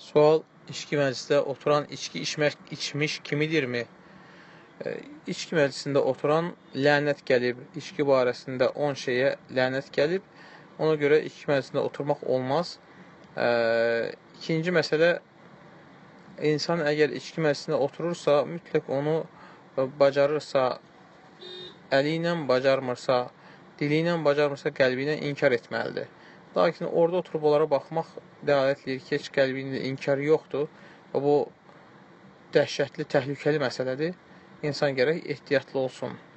Sual, içki məclisində oturan içki içmiş kimidirmi? İçki məclisində oturan lənət gəlib, içki barəsində 10 şeyə lənət gəlib, ona görə içki məclisində oturmaq olmaz. İkinci məsələ, insan əgər içki məclisində oturursa, mütləq onu bacarırsa, əli ilə bacarmırsa, dili ilə bacarmırsa, qəlbi ilə inkar etməlidir. Lakin orada oturub onlara baxmaq dəlalət edir ki, heç qəlbində inkar yoxdur və bu dəhşətli, təhlükəli məsələdir. İnsan gərək ehtiyatlı olsun.